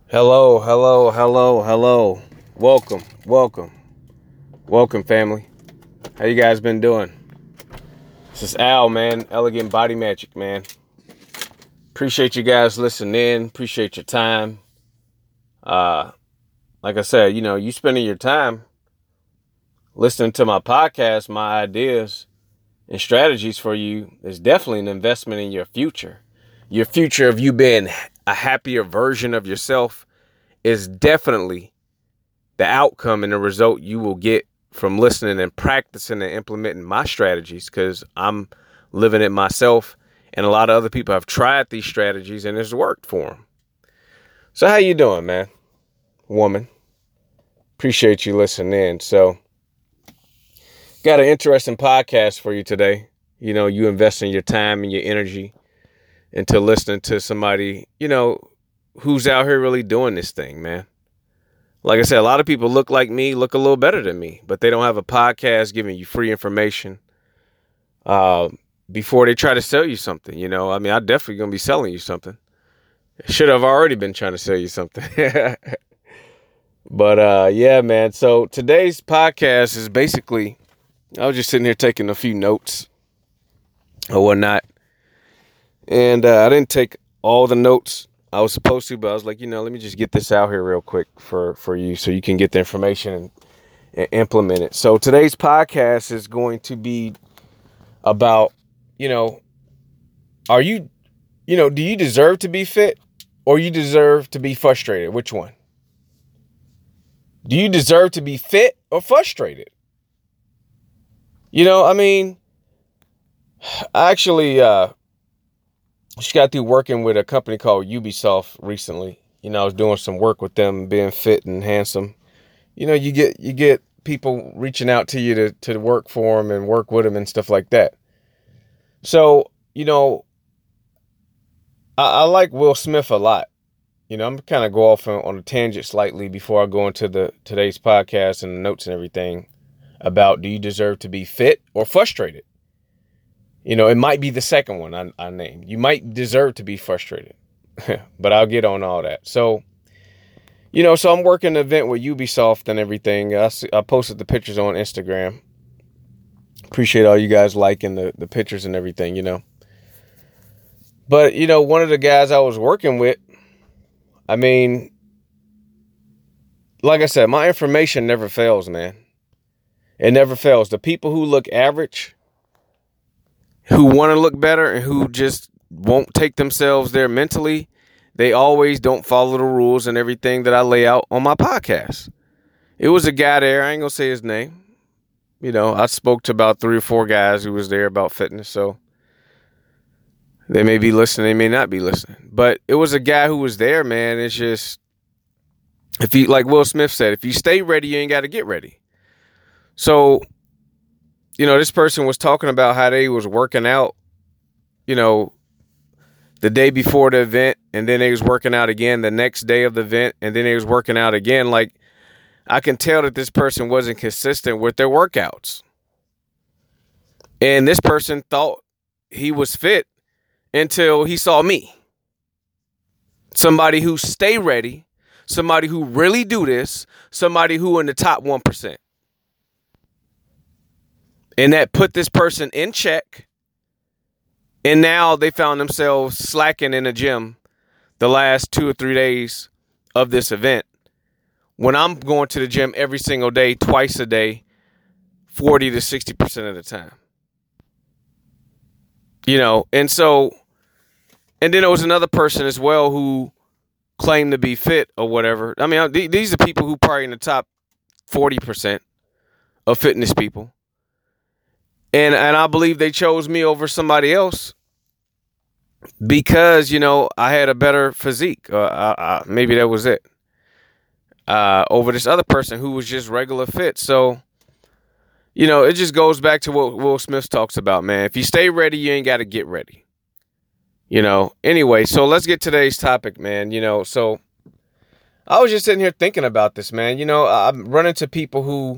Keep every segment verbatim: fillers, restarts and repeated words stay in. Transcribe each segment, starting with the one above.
Hello, hello, hello, hello. Welcome, welcome, welcome, family. How you guys been doing? This is Al, man. Elegant Body Magic, man. Appreciate you guys listening in. Appreciate your time. Uh, like I said, you know, you spending your time listening to my podcast, my ideas and strategies for you is definitely an investment in your future. Your future of you being a happier version of yourself is definitely the outcome and the result you will get from listening and practicing and implementing my strategies, because I'm living it myself, and a lot of other people have tried these strategies and it's worked for them. So how you doing, man? Woman, appreciate you listening in. So got an interesting podcast for you today. You know, you investing your time and your energy into listening to somebody, you know, who's out here really doing this thing, man. Like I said, a lot of people look like me, look a little better than me, but they don't have a podcast giving you free information uh, before they try to sell you something. You know, I mean, I'm definitely going to be selling you something. Should have already been trying to sell you something. But uh, yeah, man. So today's podcast is basically, I was just sitting here taking a few notes or whatnot. And uh, I didn't take all the notes I was supposed to, but I was like, you know, let me just get this out here real quick for, for you so you can get the information and, and implement it. So today's podcast is going to be about, you know, are you, you know, do you deserve to be fit or you deserve to be frustrated? Which one? Do you deserve to be fit or frustrated? You know, I mean, I actually, uh, She got through working with a company called Ubisoft recently. You know, I was doing some work with them, being fit and handsome. You know, you get you get people reaching out to you to, to work for them and work with them and stuff like that. So, you know, I, I like Will Smith a lot. You know, I'm kind of go off on, on a tangent slightly before I go into the today's podcast and the notes and everything about, do you deserve to be fit or frustrated? You know, it might be the second one I, I named. You might deserve to be frustrated, but I'll get on all that. So, you know, so I'm working an event with Ubisoft and everything. I, I posted the pictures on Instagram. Appreciate all you guys liking the, the pictures and everything, you know. But, you know, one of the guys I was working with, I mean, like I said, my information never fails, man. It never fails. The people who look average, who want to look better and who just won't take themselves there mentally, they always don't follow the rules and everything that I lay out on my podcast. It was a guy there. I ain't going to say his name. You know, I spoke to about three or four guys who was there about fitness. So they may be listening. They may not be listening. But it was a guy who was there, man. It's just, if you, like Will Smith said, if you stay ready, you ain't got to get ready. So, you know, this person was talking about how they was working out, you know, the day before the event, and then they was working out again the next day of the event, and then they was working out again. Like, I can tell that this person wasn't consistent with their workouts. And this person thought he was fit until he saw me. Somebody who stay ready, somebody who really do this, somebody who in the top one percent. And that put this person in check. And now they found themselves slacking in the gym the last two or three days of this event, when I'm going to the gym every single day, twice a day, forty to sixty percent of the time. You know, and so, and then there was another person as well who claimed to be fit or whatever. I mean, these are people who probably in the top forty percent of fitness people. And and I believe they chose me over somebody else because, you know, I had a better physique. Uh, I, I, maybe that was it. Uh, over this other person who was just regular fit. So, you know, it just goes back to what Will Smith talks about, man. If you stay ready, you ain't got to get ready. You know, anyway, so let's get to today's topic, man. You know, so I was just sitting here thinking about this, man. You know, I'm running to people who,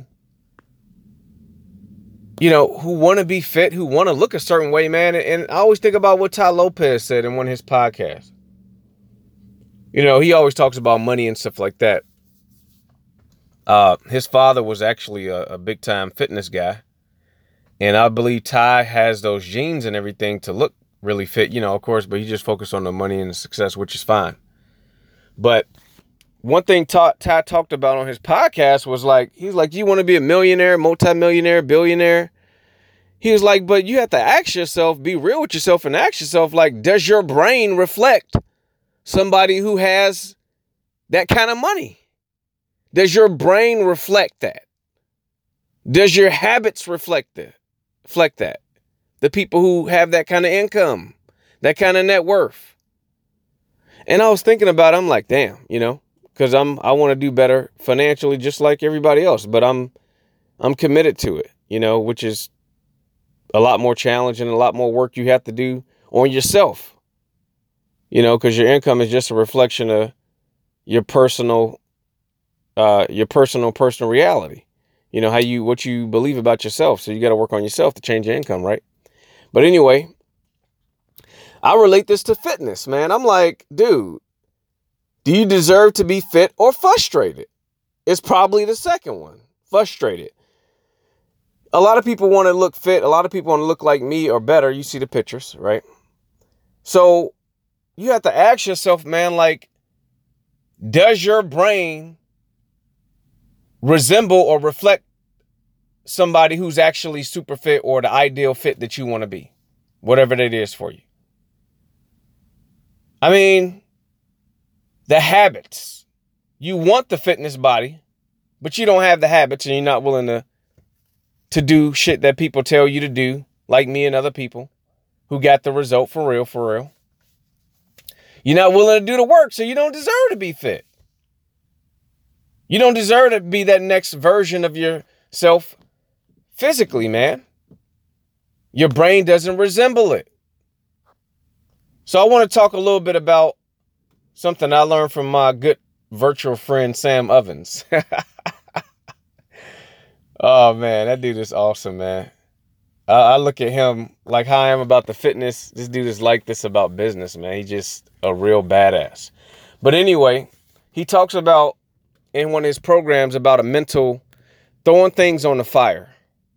you know, who want to be fit, who want to look a certain way, man. And I always think about what Ty Lopez said in one of his podcasts. You know, he always talks about money and stuff like that. Uh, his father was actually a, a big time fitness guy. And I believe Ty has those genes and everything to look really fit, you know, of course, but he just focused on the money and the success, which is fine. But one thing Ty, Ty talked about on his podcast was like, he's like, you want to be a millionaire, multimillionaire, billionaire? He was like, but you have to ask yourself, be real with yourself and ask yourself, like, does your brain reflect somebody who has that kind of money? Does your brain reflect that? Does your habits reflect that? Reflect that? The people who have that kind of income, that kind of net worth. And I was thinking about it, I'm like, damn, you know, because I'm I want to do better financially just like everybody else, but I'm I'm committed to it, you know, which is a lot more challenging, a lot more work you have to do on yourself, you know, because your income is just a reflection of your personal, uh, your personal, personal reality. You know, how you, what you believe about yourself. So you got to work on yourself to change your income, right? But anyway, I relate this to fitness, man. I'm like, dude, do you deserve to be fit or frustrated? It's probably the second one, frustrated. A lot of people want to look fit. A lot of people want to look like me or better. You see the pictures, right? So you have to ask yourself, man, like, does your brain resemble or reflect somebody who's actually super fit or the ideal fit that you want to be, whatever that is for you? I mean, the habits. You want the fitness body, but you don't have the habits and you're not willing to to do shit that people tell you to do, like me and other people who got the result for real, for real. You're not willing to do the work, so you don't deserve to be fit. You don't deserve to be that next version of yourself physically, man. Your brain doesn't resemble it. So I want to talk a little bit about something I learned from my good virtual friend, Sam Ovens. Oh, man, that dude is awesome, man. I, I look at him like how I am about the fitness. This dude is like this about business, man. He's just a real badass. But anyway, he talks about in one of his programs about a mental throwing things on the fire.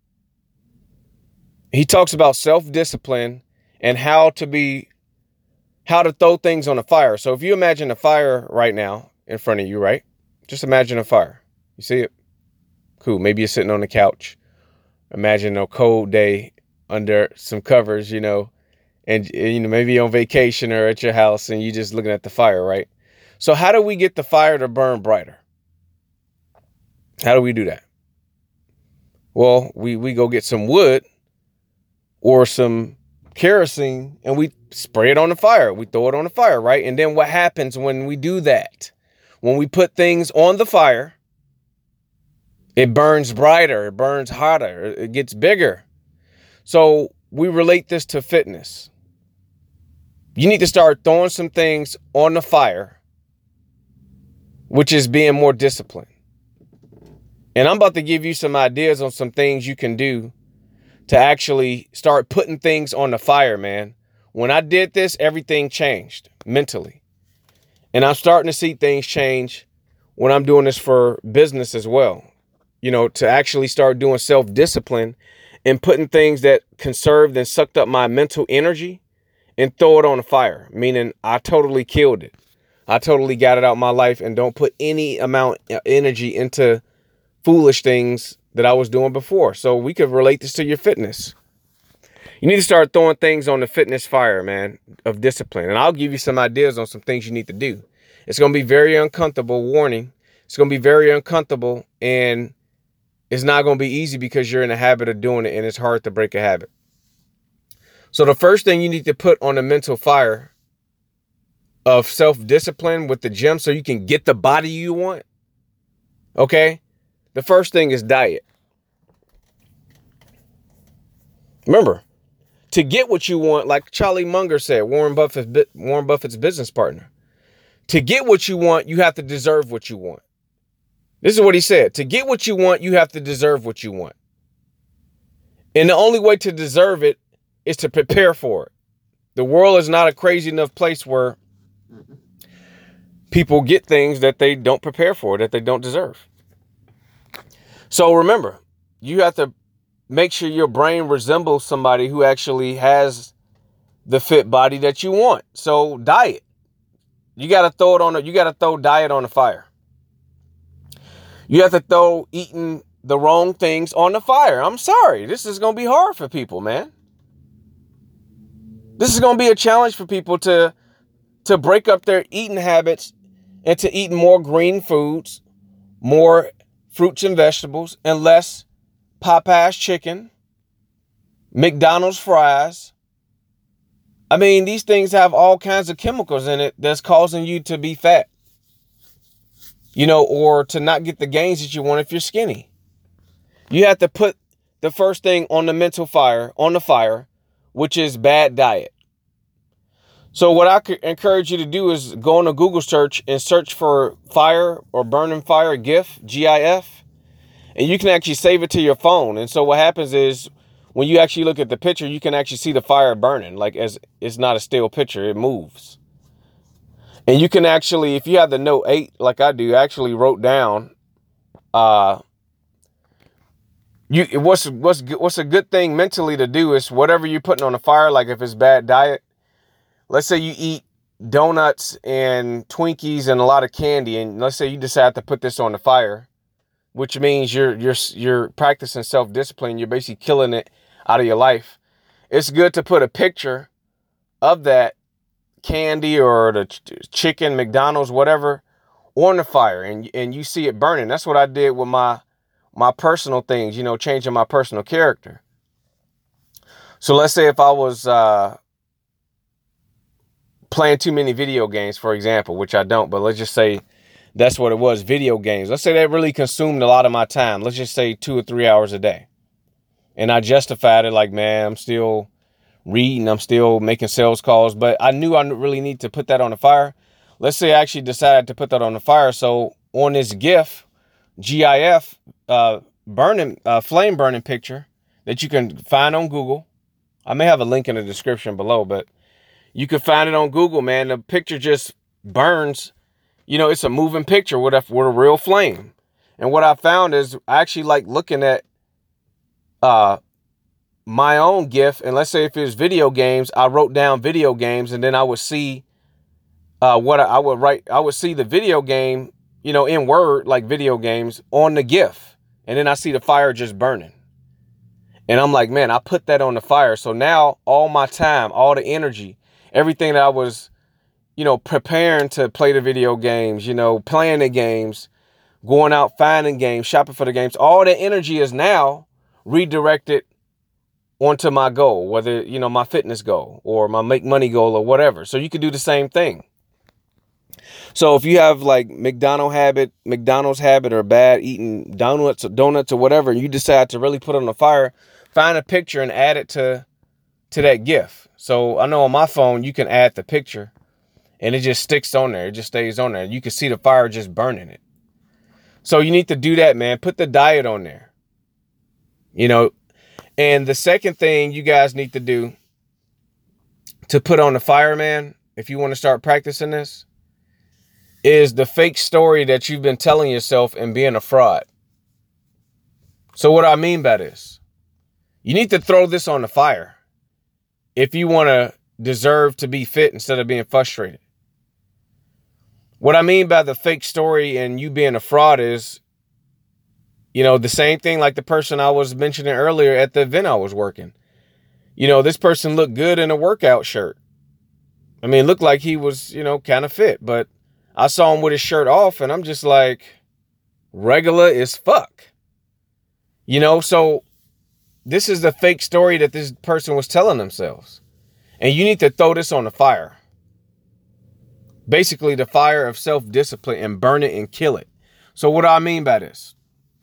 He talks about self-discipline and how to be, how to throw things on the fire. So if you imagine a fire right now in front of you, right? Just imagine a fire. You see it? Cool. Maybe you're sitting on the couch. Imagine a cold day under some covers, you know, and, you know, maybe you're on vacation or at your house and you're just looking at the fire, right? So how do we get the fire to burn brighter? How do we do that? Well, we, we go get some wood or some kerosene and we spray it on the fire. We throw it on the fire, right? And then what happens when we do that? When we put things on the fire, it burns brighter, it burns hotter, it gets bigger. So we relate this to fitness. You need to start throwing some things on the fire, which is being more disciplined. And I'm about to give you some ideas on some things you can do to actually start putting things on the fire, man. When I did this, everything changed mentally. And I'm starting to see things change when I'm doing this for business as well. You know, to actually start doing self-discipline and putting things that conserved and sucked up my mental energy and throw it on the fire. Meaning I totally killed it. I totally got it out of my life and don't put any amount of energy into foolish things that I was doing before. So we could relate this to your fitness. You need to start throwing things on the fitness fire, man, of discipline. And I'll give you some ideas on some things you need to do. It's going to be very uncomfortable, warning. It's going to be very uncomfortable and it's not going to be easy because you're in a habit of doing it and it's hard to break a habit. So the first thing you need to put on the mental fire of self-discipline with the gym so you can get the body you want. Okay. The first thing is diet. Remember, to get what you want, like Charlie Munger said, Warren Buffett, Warren Buffett's business partner, to get what you want, you have to deserve what you want. This is what he said. To get what you want, you have to deserve what you want. And the only way to deserve it is to prepare for it. The world is not a crazy enough place where people get things that they don't prepare for, that they don't deserve. So remember, you have to make sure your brain resembles somebody who actually has the fit body that you want. So diet. You got to throw it on, a, you got to throw diet on the fire. You have to throw eating the wrong things on the fire. I'm sorry. This is going to be hard for people, man. This is going to be a challenge for people to, to break up their eating habits and to eat more green foods, more fruits and vegetables, and less Popeye's chicken, McDonald's fries. I mean, these things have all kinds of chemicals in it that's causing you to be fat, you know, or to not get the gains that you want if you're skinny. You have to put the first thing on the mental fire, on the fire, which is bad diet. So what I could encourage you to do is go on a Google search and search for fire or burning fire GIF, G I F, and you can actually save it to your phone. And so what happens is when you actually look at the picture, you can actually see the fire burning, like as it's not a still picture, it moves. And you can actually, if you have the note eight, like I do, actually wrote down, uh, you what's what's what's a good thing mentally to do is whatever you're putting on the fire, like if it's bad diet. Let's say you eat donuts and Twinkies and a lot of candy, and let's say you decide to put this on the fire, which means you're you're you're practicing self-discipline. You're basically killing it out of your life. It's good to put a picture of that candy or the ch- chicken, McDonald's, whatever, on the fire, and and you see it burning. That's what I did with my my personal things, you know, changing my personal character. So let's say if I was uh, playing too many video games, for example, which I don't, but let's just say that's what it was, video games. Let's say that really consumed a lot of my time. Let's just say two or three hours a day. And I justified it like, man, I'm still reading, I'm still making sales calls, but I knew I really need to put that on the fire. Let's say I actually decided to put that on the fire. So on this GIF, G I F, uh, burning, uh, flame burning picture that you can find on Google. I may have a link in the description below, but you can find it on Google, man. The picture just burns. You know, it's a moving picture with a, with a real flame. And what I found is I actually like looking at uh, my own GIF. And let's say if it was video games, I wrote down video games, and then I would see uh, what I, I would write. I would see the video game, you know, in Word, like video games on the GIF. And then I see the fire just burning. And I'm like, man, I put that on the fire. So now all my time, all the energy, everything that I was, you know, preparing to play the video games, you know, playing the games, going out, finding games, shopping for the games, all the energy is now redirected onto my goal, whether, you know, my fitness goal or my make money goal or whatever. So you could do the same thing. So if you have like McDonald's habit, McDonald's habit or bad eating donuts or donuts or whatever, and you decide to really put it on the fire, find a picture and add it to, to that GIF. So I know on my phone, you can add the picture and it just sticks on there. It just stays on there. You can see the fire just burning it. So you need to do that, man. Put the diet on there, you know. And the second thing you guys need to do to put on the fire, man, if you want to start practicing this, is the fake story that you've been telling yourself and being a fraud. So what I mean by this, you need to throw this on the fire if you want to deserve to be fit instead of being frustrated. What I mean by the fake story and you being a fraud is, you know, the same thing like the person I was mentioning earlier at the event I was working. You know, this person looked good in a workout shirt. I mean, it looked like he was, you know, kind of fit, but I saw him with his shirt off and I'm just like, regular as fuck. You know, so this is the fake story that this person was telling themselves. And you need to throw this on the fire. Basically, the fire of self-discipline, and burn it and kill it. So what do I mean by this?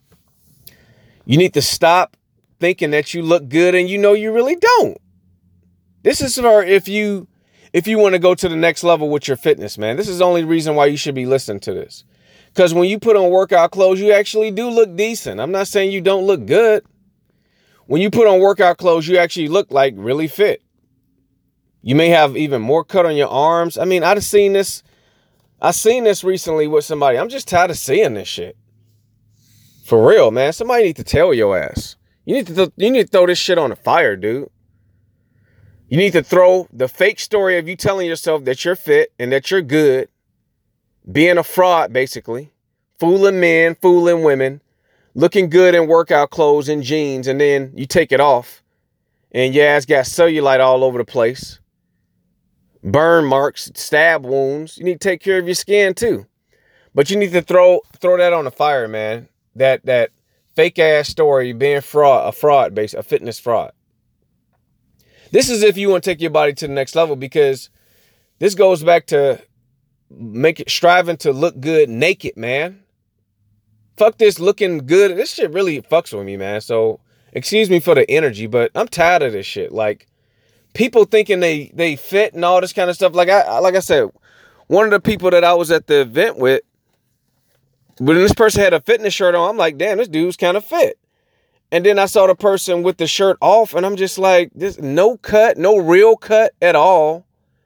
You need to stop thinking that you look good and you know you really don't. This is for if you if you want to go to the next level with your fitness, man. This is the only reason why you should be listening to this. Because when you put on workout clothes, you actually do look decent. I'm not saying you don't look good. When you put on workout clothes, you actually look like really fit. You may have even more cut on your arms. I mean, I've seen this I seen this recently with somebody. I'm just tired of seeing this shit. For real, man. Somebody need to tell your ass. You need to th- you need to throw this shit on the fire, dude. You need to throw the fake story of you telling yourself that you're fit and that you're good, being a fraud, basically, fooling men, fooling women, looking good in workout clothes and jeans, and then you take it off, and your ass got cellulite all over the place, burn marks, stab wounds. You need to take care of your skin too, but you need to throw throw that on the fire, man. That that fake ass story, being fraud, a fraud, base, a fitness fraud. This is if you want to take your body to the next level, because this goes back to make it striving to look good naked, man. Fuck this looking good. This shit really fucks with me, man. So excuse me for the energy, but I'm tired of this shit. Like, people thinking they they fit and all this kind of stuff. Like I like I said, one of the people that I was at the event with, when this person had a fitness shirt on, I'm like, damn, this dude's kind of fit. And then I saw the person with the shirt off, and I'm just like, this no cut, no real cut at all.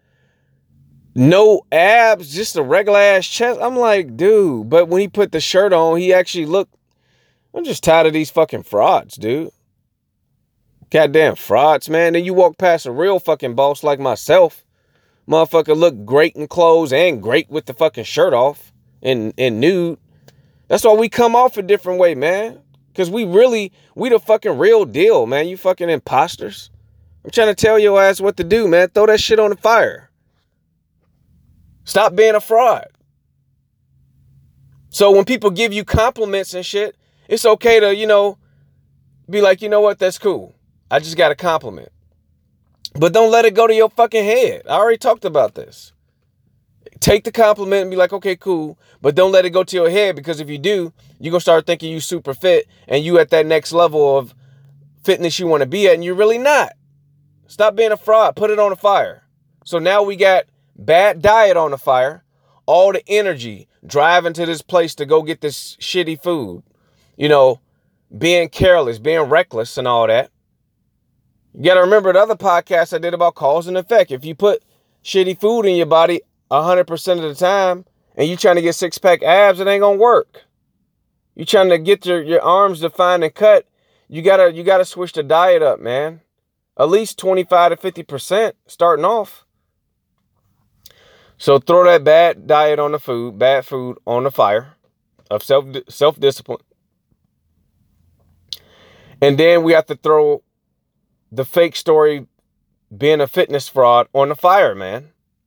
No abs, just a regular ass chest. I'm like, dude. But when he put the shirt on, he actually looked. I'm just tired of these fucking frauds, dude. Goddamn frauds, man. Then you walk past a real fucking boss like myself. Motherfucker look great in clothes and great with the fucking shirt off and, and nude. That's why we come off a different way, man. Because we really, we the fucking real deal, man. You fucking imposters. I'm trying to tell your ass what to do, man. Throw that shit on the fire. Stop being a fraud. So when people give you compliments and shit, it's okay to, you know, be like, you know what, that's cool. I just got a compliment. But don't let it go to your fucking head. I already talked about this. Take the compliment and be like, okay, cool. But don't let it go to your head, because if you do, you're going to start thinking you super fit and you at that next level of fitness you want to be at, and you're really not. Stop being a fraud. Put it on the fire. So now we got bad diet on the fire. All the energy driving to this place to go get this shitty food. You know, being careless, being reckless and all that. You got to remember the other podcast I did about cause and effect. If you put shitty food in your body one hundred percent of the time and you trying to get six-pack abs, it ain't going to work. You trying to get your, your arms defined and cut, you got to you got to switch the diet up, man. At least twenty-five to fifty percent starting off. So throw that bad diet on the food, bad food on the fire of self self-discipline. And then we have to throw the fake story being a fitness fraud on the fire, man.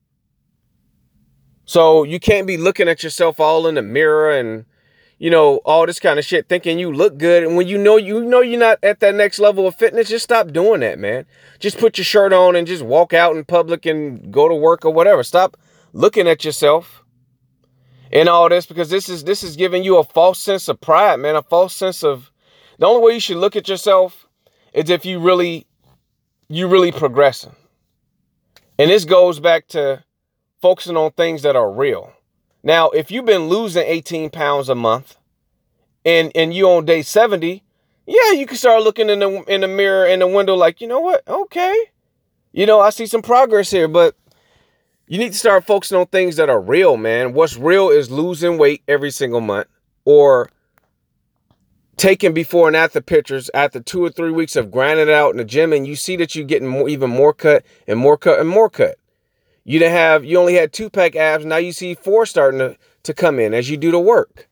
So you can't be looking at yourself all in the mirror and, you know, all this kind of shit, thinking you look good. And when you know, you know, you're not at that next level of fitness, just stop doing that, man. Just put your shirt on and just walk out in public and go to work or whatever. Stop looking at yourself and all this, because this is, this is giving you a false sense of pride, man. A false sense of, the only way you should look at yourself is if you really, you really progressing. And this goes back to focusing on things that are real. Now, if you've been losing eighteen pounds a month and, and you on day seventy, yeah, you can start looking in the, in the mirror, in the window, like, you know what? Okay. You know, I see some progress here, but you need to start focusing on things that are real, man. What's real is losing weight every single month, or taking before and after pictures after two or three weeks of grinding it out in the gym, and you see that you're getting more, even more cut and more cut and more cut. You didn't have, you only had two pack abs. Now you see four starting to, to come in as you do the work.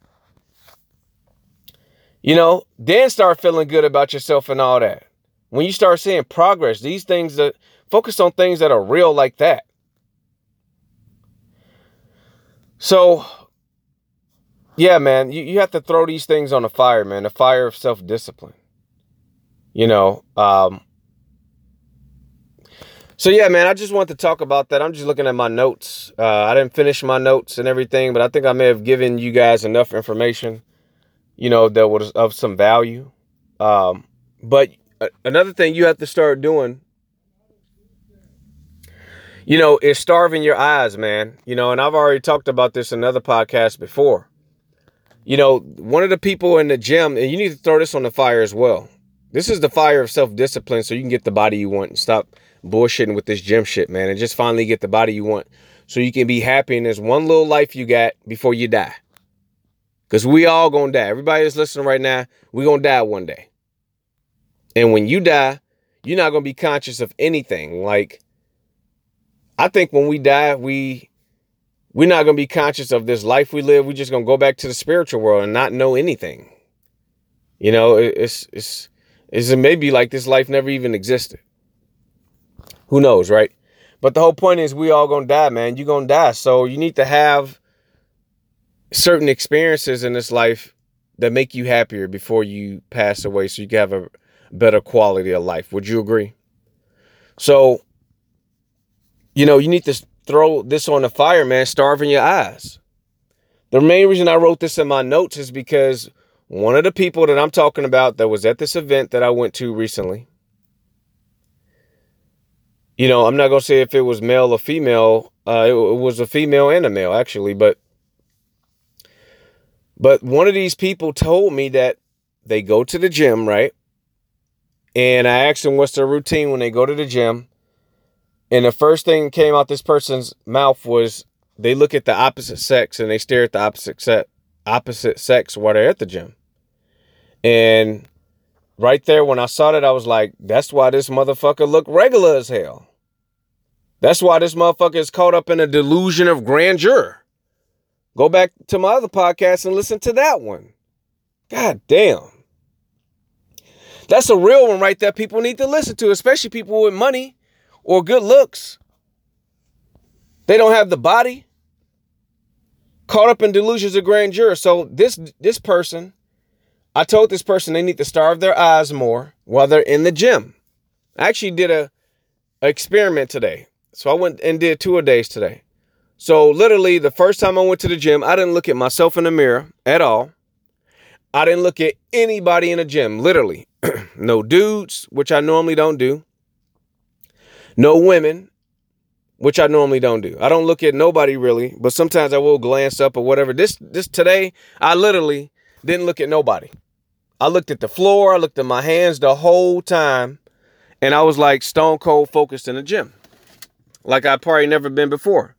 You know, then start feeling good about yourself and all that. When you start seeing progress, these things that focus on things that are real like that. So, yeah, man, you, you have to throw these things on the fire, man. The fire of self-discipline. You know, um, so yeah, man, I just want to talk about that. I'm just looking at my notes. Uh, I didn't finish my notes and everything, but I think I may have given you guys enough information, you know, that was of some value. Um, but another thing you have to start doing, you know, is starving your eyes, man. You know, and I've already talked about this in another podcast before. You know, one of the people in the gym, and you need to throw this on the fire as well. This is the fire of self-discipline, so you can get the body you want and stop bullshitting with this gym shit, man, and just finally get the body you want, so you can be happy in this one little life you got before you die. Because we all gonna die. Everybody that's listening right now, we gonna die one day. And when you die, you're not gonna be conscious of anything. Like, I think when we die, we we're not gonna be conscious of this life we live. We're just gonna go back to the spiritual world and not know anything. You know, it's it's it's it may be like this life never even existed. Who knows, right? But the whole point is we all gonna die, man. You're gonna die. So you need to have certain experiences in this life that make you happier before you pass away, so you can have a better quality of life. Would you agree? So, you know, you need to throw this on the fire, man. Starving your eyes. The main reason I wrote this in my notes is because one of the people that I'm talking about that was at this event that I went to recently, you know, I'm not going to say if it was male or female. Uh, it, it was a female and a male, actually. But but one of these people told me that they go to the gym, right? And I asked them what's their routine when they go to the gym. And the first thing that came out this person's mouth was they look at the opposite sex and they stare at the opposite sex, opposite sex while they're at the gym. And right there, when I saw that, I was like, that's why this motherfucker look regular as hell. That's why this motherfucker is caught up in a delusion of grandeur. Go back to my other podcast and listen to that one. God damn. That's a real one right there people need to listen to, especially people with money or good looks. They don't have the body. Caught up in delusions of grandeur. So this this person, I told this person they need to starve their eyes more while they're in the gym. I actually did a, a experiment today. So I went and did two a days today. So literally the first time I went to the gym, I didn't look at myself in the mirror at all. I didn't look at anybody in the gym, literally. No dudes, which I normally don't do. No women, which I normally don't do. I don't look at nobody really, but sometimes I will glance up or whatever. This this today, I literally didn't look at nobody. I looked at the floor, I looked at my hands the whole time, and I was like stone cold focused in the gym. Like I've probably never been before.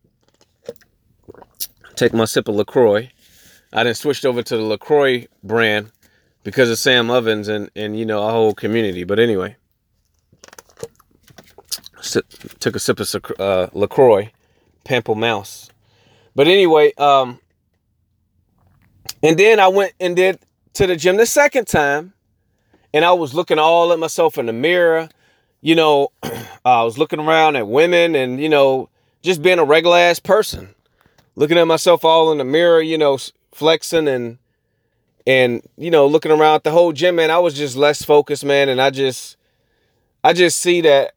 Take my sip of LaCroix. I then switched over to the LaCroix brand because of Sam Ovens and, and you know, our whole community. But anyway, sip, took a sip of uh, LaCroix, Pample Mouse. But anyway, um, and then I went and did to the gym the second time, and I was looking all at myself in the mirror. You know, I was looking around at women and, you know, just being a regular ass person. Looking at myself all in the mirror, you know, flexing and, and, you know, looking around at the whole gym, man. I was just less focused, man. And I just, I just see that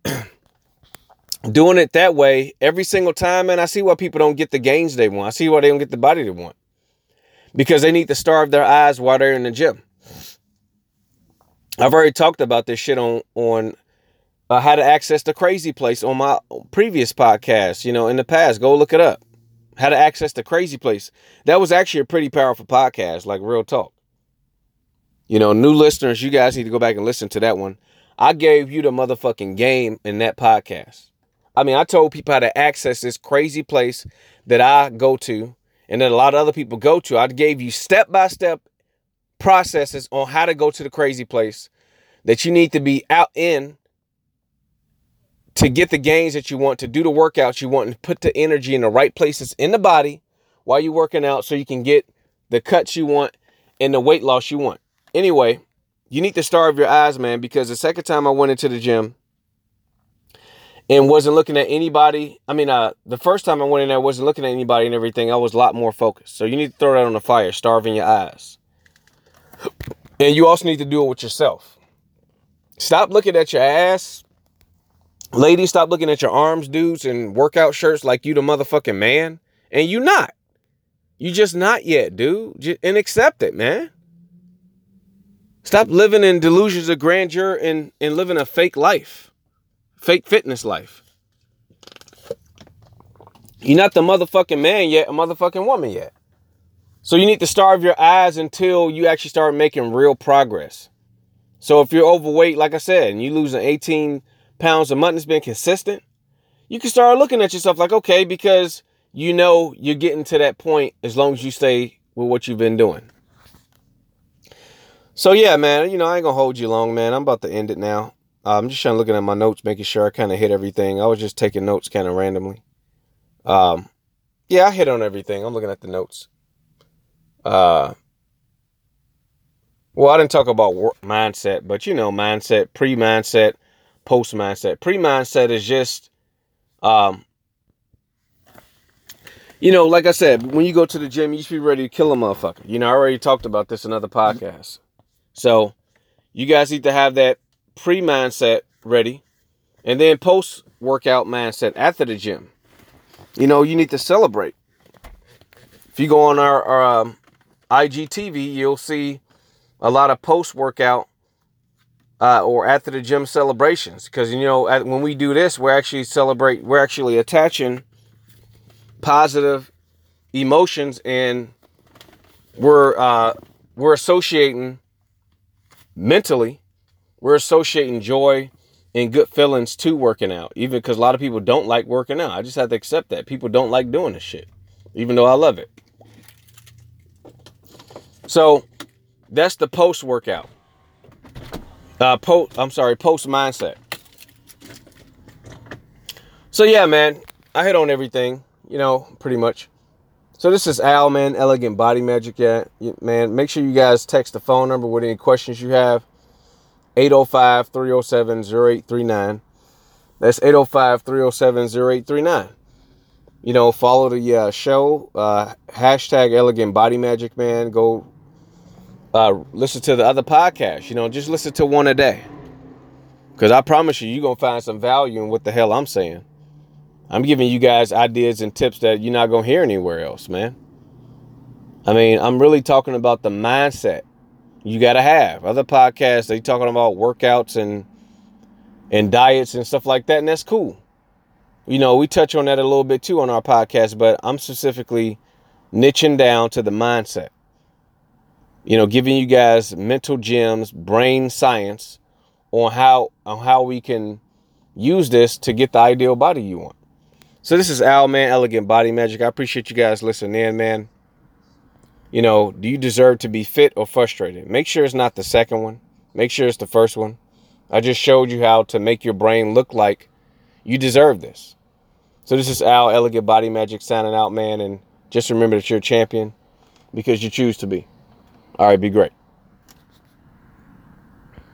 doing it that way every single time, man, I see why people don't get the gains they want. I see why they don't get the body they want. Because they need to starve their eyes while they're in the gym. I've already talked about this shit on, on uh, how to access the crazy place on my previous podcast, you know, in the past. Go look it up. How to access the crazy place. That was actually a pretty powerful podcast, like real talk. You know, new listeners, you guys need to go back and listen to that one. I gave you the motherfucking game in that podcast. I mean, I told people how to access this crazy place that I go to and that a lot of other people go to. I gave you step-by-step processes on how to go to the crazy place that you need to be out in to get the gains that you want, to do the workouts you want, and put the energy in the right places in the body while you're working out so you can get the cuts you want and the weight loss you want. Anyway, you need to starve your eyes, man, because the second time I went into the gym and wasn't looking at anybody, I mean, uh, the first time I went in there, I wasn't looking at anybody and everything. I was a lot more focused. So you need to throw that on the fire, starving your eyes. And you also need to do it with yourself. Stop looking at your ass. Ladies, stop looking at your arms, dudes, and workout shirts like you the motherfucking man. And you not. You just not yet, dude. Just, and accept it, man. Stop living in delusions of grandeur and, and living a fake life. Fake fitness life. You're not the motherfucking man yet, a motherfucking woman yet. So you need to starve your eyes until you actually start making real progress. So if you're overweight, like I said, and you losing eighteen pounds a month, it's been consistent, you can start looking at yourself like, okay, because you know you're getting to that point as long as you stay with what you've been doing. So yeah, man, you know, I ain't gonna hold you long, man. I'm about to end it now. Uh, I'm just trying to look at my notes, making sure I kind of hit everything. I was just taking notes kind of randomly. Um, yeah, I hit on everything. I'm looking at the notes. Uh, well, I didn't talk about work mindset, but you know, mindset, pre-mindset, post-mindset. Pre-mindset is just, um, you know, like I said, when you go to the gym, you should be ready to kill a motherfucker. You know, I already talked about this in other podcasts. So you guys need to have that pre-mindset ready, and then post-workout mindset after the gym. You know, you need to celebrate. If you go on our, our um, I G T V, you'll see a lot of post-workout uh, or after the gym celebrations. Because, you know, at, when we do this, we're actually celebrate. We're actually attaching positive emotions, and we're uh, we're associating mentally. We're associating joy and good feelings to working out, even because a lot of people don't like working out. I just have to accept that. People don't like doing this shit, even though I love it. So that's the post-workout. Uh, post, I'm sorry, post-mindset. So yeah, man, I hit on everything, you know, pretty much. So this is Al, man, Elegant Body Magic, yeah, man. Make sure you guys text the phone number with any questions you have. eight oh five, three oh seven, oh eight three nine. That's eight oh five, three oh seven, oh eight three nine. You know, follow the uh, show. Uh, hashtag Elegant Body Magic, man. Go uh, listen to the other podcasts. You know, just listen to one a day. Because I promise you, you're going to find some value in what the hell I'm saying. I'm giving you guys ideas and tips that you're not going to hear anywhere else, man. I mean, I'm really talking about the mindset you got to have. Other podcasts, they talking about workouts and and diets and stuff like that, and that's cool. You know, we touch on that a little bit too on our podcast, but I'm specifically niching down to the mindset. You know, giving you guys mental gems, brain science on how on how we can use this to get the ideal body you want. So this is Al, man, Elegant Body Magic. I appreciate you guys listening in, man. You know, do you deserve to be fit or frustrated? Make sure it's not the second one. Make sure it's the first one. I just showed you how to make your brain look like you deserve this. So this is Al, Elegant Body Magic, signing out, man. And just remember that you're a champion because you choose to be. All right, be great.